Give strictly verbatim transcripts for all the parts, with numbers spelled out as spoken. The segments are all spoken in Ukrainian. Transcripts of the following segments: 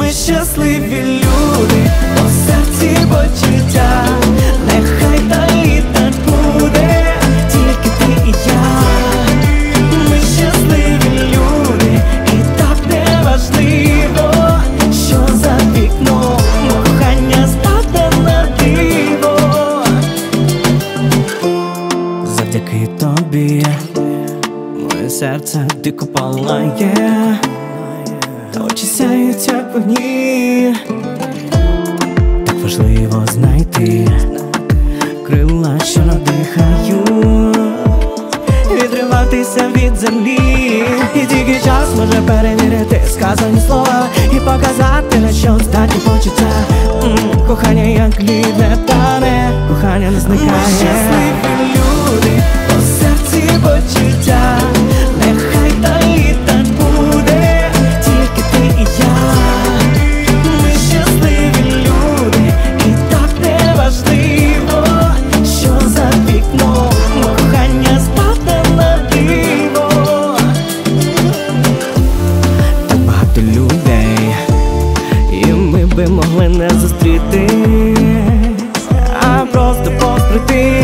щасливі люди, по серці почуття, нехай далі так буде, тільки ти і я. Ми щасливі люди, і так не важливо, що за вікном, кохання стане на диво. Завдяки тобі моє серце дико палає, очі сяють як вогні. Так важливо знайти крила, що надихають, відриватися від землі. І тільки час може перевірити сказані слова і показати, на що здатні почуття. М-м, Кохання як лід не тане, кохання не зникає. Ми щасливі люди, по серці почуття, нехай далі так буде, тільки ти і я. Ми щасливі люди, і так не важливо, що за вікном, кохання стане на диво. Так багато людей, і ми би могли не зустрітись, а просто посприти.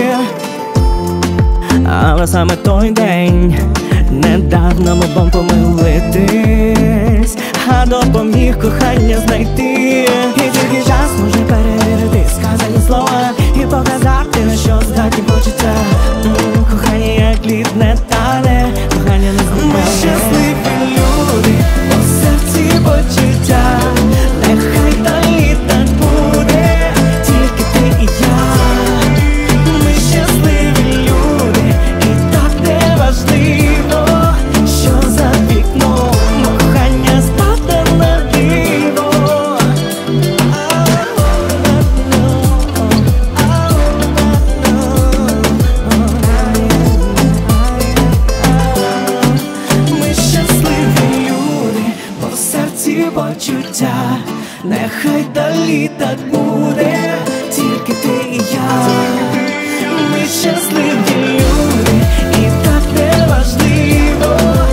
Але саме той день не дав нам обом помилитись, а допоміг кохання знайти. І тільки час може перевірити сказані слова і показати, на що здатні почуття. М, Кохання як лід не тане, кохання не зникає. Ми щасливі люди, по серці почуття, нехай далі так буде, тільки ти і я. Ми щасливі люди, і так не важливо, що за вікном, кохання стане на диво. Ми щасливі люди, по серці почуття, нехай далі так буде, тільки ти і я. Ми щасливі люди, і так не важливо,